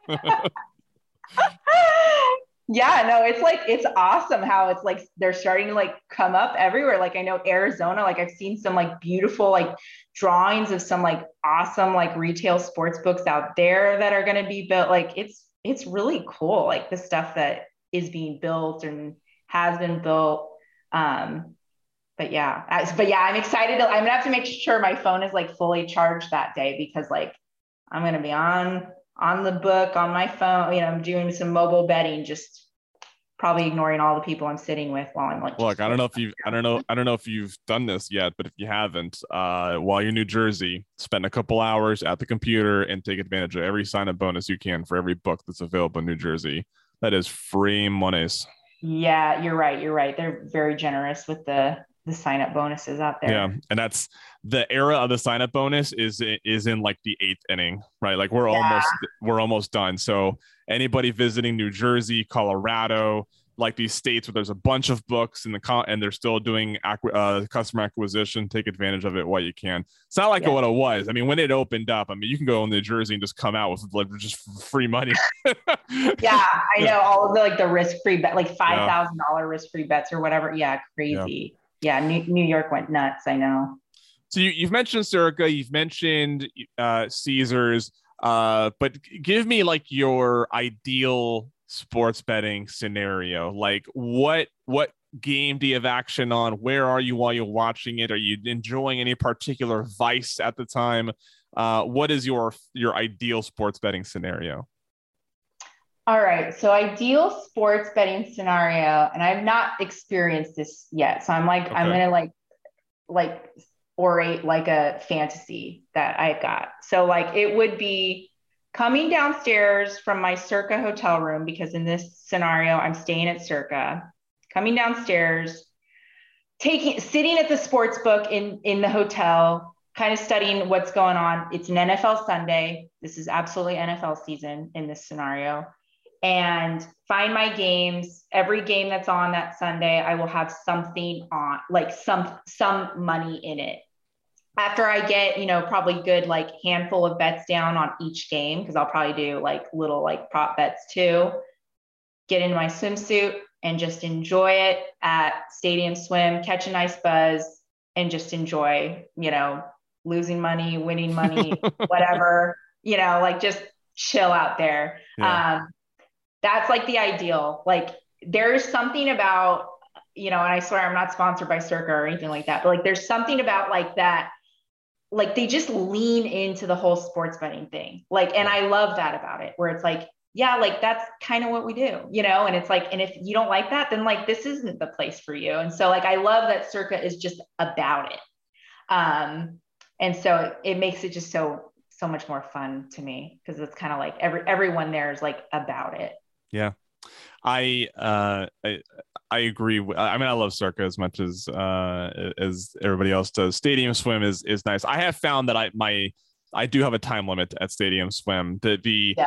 [SPEAKER 2] Yeah, no, it's awesome how it's like they're starting to like come up everywhere. Like I know Arizona, like I've seen some like beautiful like drawings of some like awesome like retail sports books out there that are going to be built. Like it's really cool, like the stuff that is being built and has been built. But yeah, I'm excited. I'm gonna have to make sure my phone is like fully charged that day, because like I'm gonna be on the book on my phone. I'm doing some mobile betting, just probably ignoring all the people I'm sitting with while I'm like.
[SPEAKER 1] Look, I don't know if you've done this yet, but if you haven't, while you're in New Jersey, spend a couple hours at the computer and take advantage of every sign-up bonus you can for every book that's available in New Jersey. That is free monies.
[SPEAKER 2] Yeah, you're right. They're very generous with the sign-up bonuses out there.
[SPEAKER 1] Yeah, and that's the era of the sign-up bonus is in like the 8th inning, right? Like we're almost done. So anybody visiting New Jersey, Colorado, like these states where there's a bunch of books and they're still doing customer acquisition, take advantage of it while you can. It's not like what it was. I mean, when it opened up, I mean, you can go in New Jersey and just come out with like just free money.
[SPEAKER 2] Yeah, I know, all of the like the risk-free bet, like $5,000 risk-free bets or whatever. Yeah, crazy. Yeah, New York went nuts. I know.
[SPEAKER 1] So you've mentioned Circa, you've mentioned Caesars, but give me like your ideal sports betting scenario. Like what game do you have action on? Where are you while you're watching it? Are you enjoying any particular vice at the time? What is your ideal sports betting scenario?
[SPEAKER 2] All right. So ideal sports betting scenario, and I've not experienced this yet. So I'm like, okay. I'm going to like orate like a fantasy that I've got. So like, it would be coming downstairs from my Circa hotel room, because in this scenario, I'm staying at Circa, coming downstairs, sitting at the sports book in the hotel, kind of studying what's going on. It's an NFL Sunday. This is absolutely NFL season in this scenario. And find my games. Every game that's on that Sunday, I will have something on, like some money in it. After I get, probably good like handful of bets down on each game, because I'll probably do like little like prop bets too, get in my swimsuit and just enjoy it at Stadium Swim, catch a nice buzz, and just enjoy, losing money, winning money, whatever, like just chill out there.
[SPEAKER 1] Yeah.
[SPEAKER 2] That's like the ideal. Like there's something about, and I swear I'm not sponsored by Circa or anything like that, but like there's something about like that, like they just lean into the whole sports betting thing. Like, and I love that about it, where it's like, yeah, like that's kind of what we do, and it's like, and if you don't like that, then like, this isn't the place for you. And so like, I love that Circa is just about it. And so it makes it just so much more fun to me, because it's kind of like everyone there is like about it.
[SPEAKER 1] Yeah. I agree. I mean, I love Circa as much as everybody else does. Stadium Swim is nice. I have found that I do have a time limit at Stadium Swim. The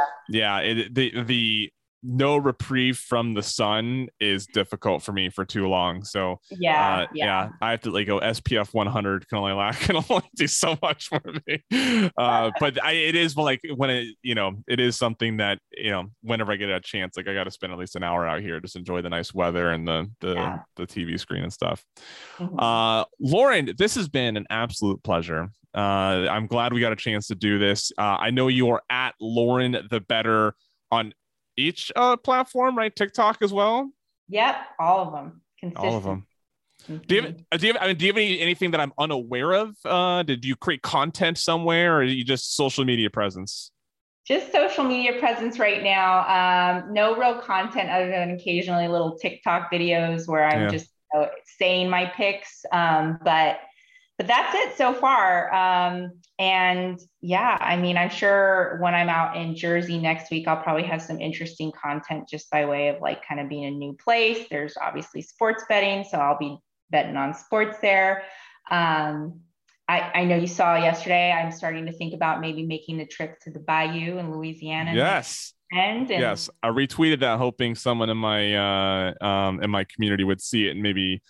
[SPEAKER 1] no reprieve from the sun is difficult for me for too long. So I have to like go SPF 100 can only do so much for me. But it is like when it is something that, whenever I get a chance, like I got to spend at least an hour out here, just enjoy the nice weather and the TV screen and stuff. Mm-hmm. Lauren, this has been an absolute pleasure. I'm glad we got a chance to do this. I know you are at Lauren the Better on each platform, right? TikTok as well.
[SPEAKER 2] Yep, all of them. Consistent.
[SPEAKER 1] All of them. Mm-hmm. Do you have anything that I'm unaware of? Did you create content somewhere, or are you just social media presence?
[SPEAKER 2] Just social media presence right now. No real content other than occasionally little TikTok videos where I'm just saying my picks. But that's it so far. And yeah, I mean, I'm sure when I'm out in Jersey next week, I'll probably have some interesting content just by way of like kind of being a new place. There's obviously sports betting, so I'll be betting on sports there. I know you saw yesterday, I'm starting to think about maybe making the trip to the Bayou in Louisiana.
[SPEAKER 1] Yes. Yes, I retweeted that, hoping someone in my community would see it and maybe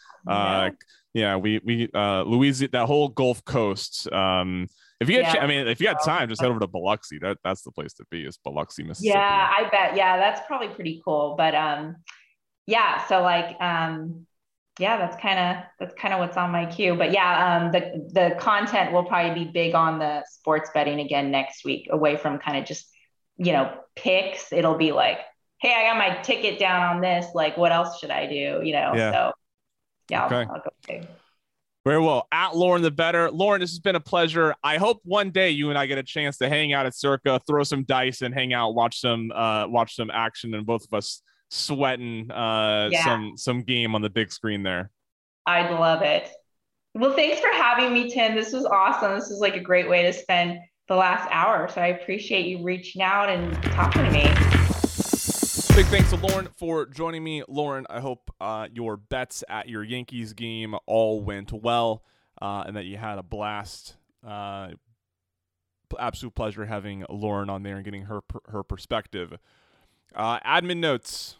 [SPEAKER 1] we Louisiana, that whole Gulf Coast. If you get, if you got time, just head over to Biloxi. That's the place to be. Is Biloxi, Mississippi?
[SPEAKER 2] Yeah, I bet. Yeah, that's probably pretty cool. But so like that's kind of what's on my queue. But the content will probably be big on the sports betting again next week, away from kind of just picks. It'll be like, hey, I got my ticket down on this, like what else should I do, so okay. I'll go too.
[SPEAKER 1] Very well. At Lauren the Better. Lauren, this has been a pleasure. I hope one day you and I get a chance to hang out at Circa, throw some dice and hang out, watch some action, and both of us sweating some game on the big screen there. I'd
[SPEAKER 2] love it. Well, thanks for having me, Tim. This was awesome. This is like a great way to spend the last hour. So I appreciate you reaching out and talking to me.
[SPEAKER 1] Big thanks to Lauren for joining me. Lauren, I hope your bets at your Yankees game all went well and that you had a blast. Absolute pleasure having Lauren on there and getting her perspective. Admin notes.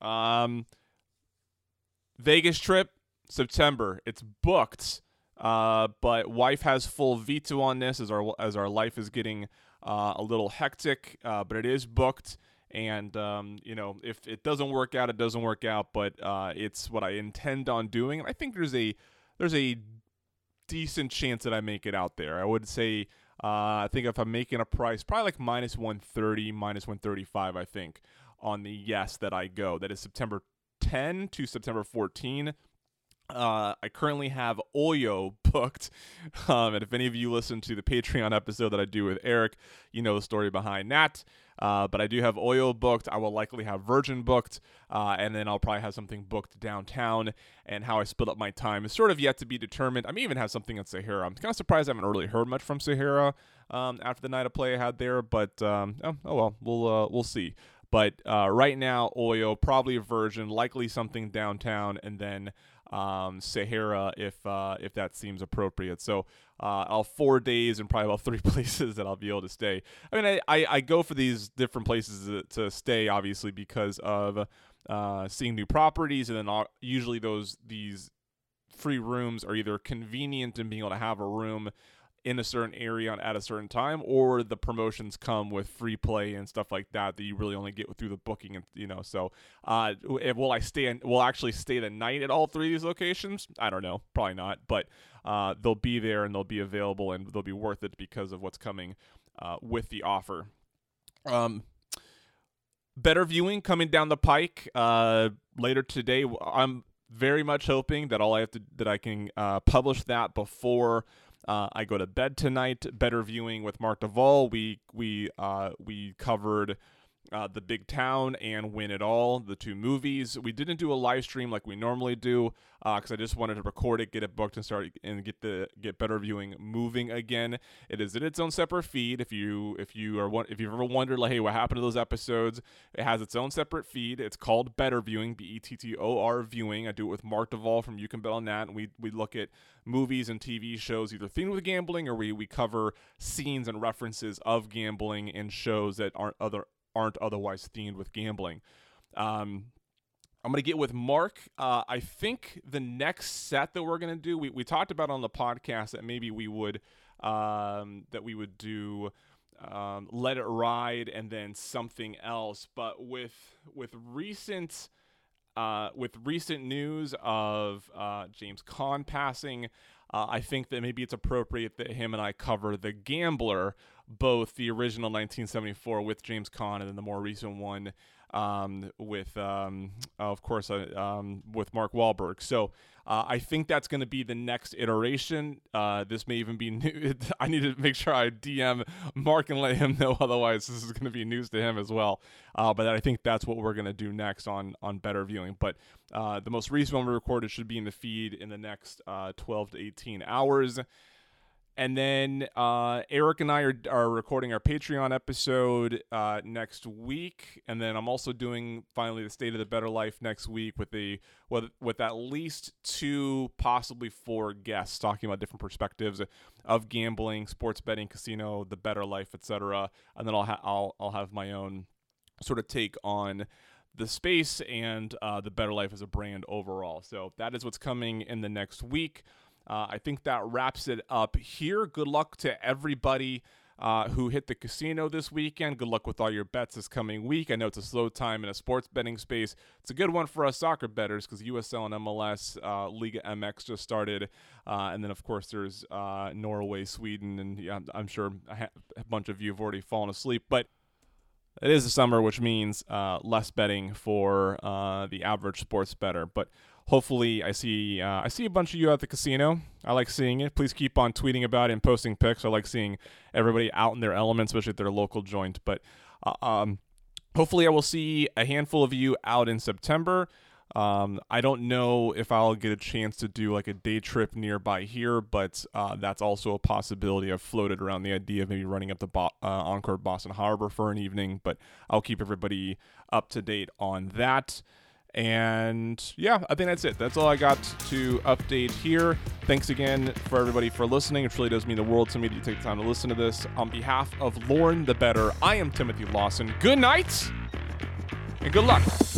[SPEAKER 1] Vegas trip, September. It's booked. But wife has full veto on this as our life is getting a little hectic, but it is booked. And, if it doesn't work out, it doesn't work out, but it's what I intend on doing. And I think there's a decent chance that I make it out there. I would say, I think if I'm making a price, probably like minus 130, minus 135, I think, on the yes that I go. That is September 10 to September 14. I currently have Oyo booked, and if any of you listen to the Patreon episode that I do with Eric, you know the story behind that. But I do have Oyo booked. I will likely have Virgin booked, and then I'll probably have something booked downtown. And how I split up my time is sort of yet to be determined. I may even have something at Sahara. I'm kind of surprised I haven't really heard much from Sahara after the night of play I had there. But oh well, we'll see. But right now, Oyo, probably a Virgin, likely something downtown, and then Sahara if that seems appropriate. So I'll 4 days and probably about 3 places that I'll be able to stay. I mean, I go for these different places to stay, obviously, because of seeing new properties, and then usually these free rooms are either convenient in being able to have a room in a certain area at a certain time, or the promotions come with free play and stuff like that you really only get through the booking, and so will I actually stay the night at all 3 of these locations? I don't know, probably not, but they'll be there and they'll be available and they'll be worth it because of what's coming with the offer. Better viewing coming down the pike later today. I'm very much hoping that I can publish that before I go to bed tonight. Better viewing with Mark Duvall. We covered The Big Town and Win It All, the 2 movies. We didn't do a live stream like we normally do because I just wanted to record it, get it booked, and get Better Viewing moving again. It is in its own separate feed. If you've ever wondered like, hey, what happened to those episodes? It has its own separate feed. It's called Better Viewing, BETTOR Viewing. I do it with Mark Duvall from You Can Bet on That, and we look at movies and TV shows either themed with gambling, or we cover scenes and references of gambling in shows that aren't otherwise themed with gambling. I'm going to get with Mark. I think the next set that we're going to do, we talked about on the podcast that maybe we would do Let It Ride and then something else. But with recent news of James Caan passing, I think that maybe it's appropriate that him and I cover The Gambler, both the original 1974 with James Caan and then the more recent one with Mark Wahlberg. So I think that's going to be the next iteration. This may even be new. I need to make sure I DM Mark and let him know. Otherwise, this is going to be news to him as well. But I think that's what we're going to do next on Better Viewing. But the most recent one we recorded should be in the feed in the next 12 to 18 hours. And then Eric and I are recording our Patreon episode next week, and then I'm also doing finally the State of the Better Life next week with at least 2, possibly 4 guests talking about different perspectives of gambling, sports betting, casino, the better life, etc. And then I'll have my own sort of take on the space and the Better Life as a brand overall. So that is what's coming in the next week. I think that wraps it up here. Good luck to everybody who hit the casino this weekend. Good luck with all your bets this coming week. I know it's a slow time in a sports betting space. It's a good one for us soccer bettors because USL and MLS, Liga MX just started. And then, of course, there's Norway, Sweden, and I'm sure a bunch of you have already fallen asleep. But it is the summer, which means less betting for the average sports bettor. But hopefully, I see a bunch of you at the casino. I like seeing it. Please keep on tweeting about it and posting pics. I like seeing everybody out in their element, especially at their local joint. But hopefully, I will see a handful of you out in September. I don't know if I'll get a chance to do like a day trip nearby here, but that's also a possibility. I've floated around the idea of maybe running up to Encore Boston Harbor for an evening, but I'll keep everybody up to date on that. And yeah, I think that's it. That's all I got to update here. Thanks again for everybody for listening. It really does mean the world to me that you take the time to listen to this. On behalf of Lauren the Better, I am Timothy Lawson. Good night and good luck.